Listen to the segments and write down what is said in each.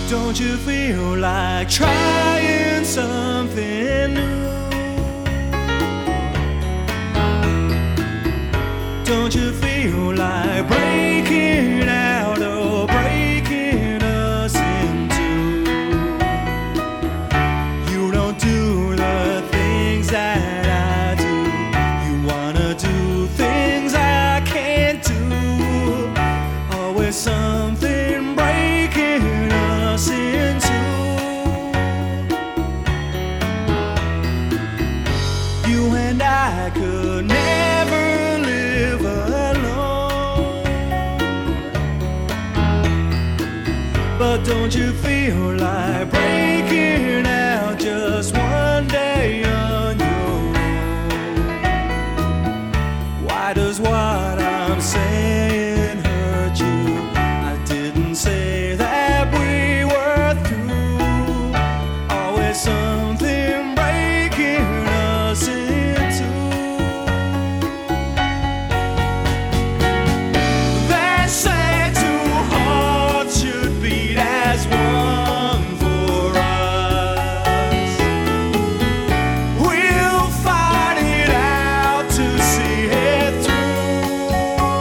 Don't you feel like trying something new? Don't you feel like breaking out or breaking us in two? You don't do the things that I do. You wanna do things I can't do. Always something breaking us in two. You and I could never live alone. But don't you feel like breaking out just one day on your own? Why does what I'm saying hurt you? I didn't say that we were through. Always something breaking us in two. They say two hearts should beat as one for us. We'll fight it out to see it through.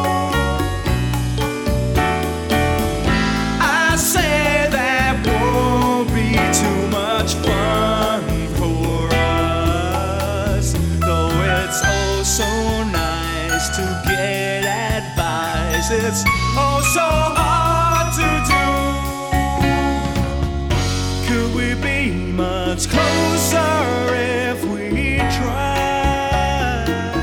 I say that won't be too much fun for us, though it's oh so nice to get advice. It's oh so hard to do. Could we be much closer if we tried?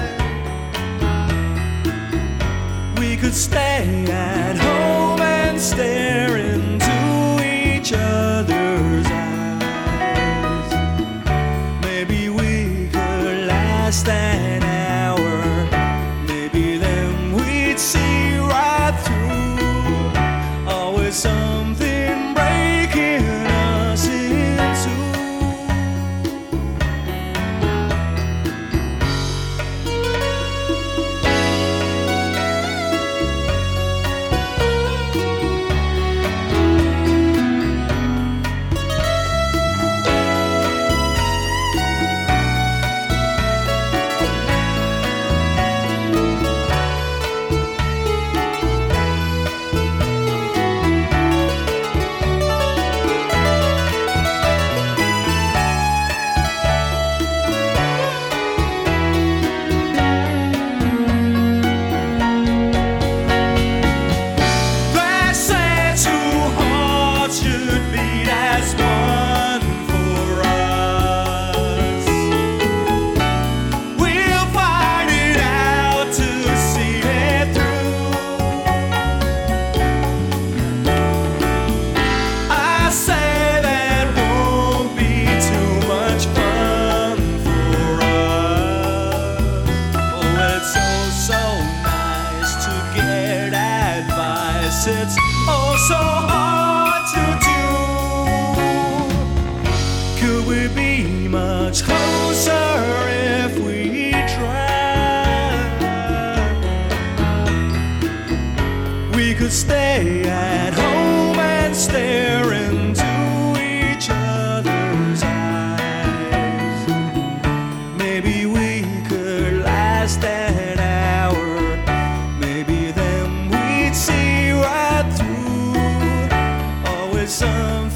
We could stay at home and stare into each other's eyes. Maybe we could last an hour. Maybe then we'd see right through. Always something breaking us in two. They say two hearts should beat as one for us. We'll fight it out to see it through. I say that won't be too much fun for us. Oh, it's so nice to get advice. It's oh so hard to do. Could we be much closer if we tried? We could stay at home and stare into each other's eyes. Maybe we could last an hour. Maybe then we'd see right through. Always something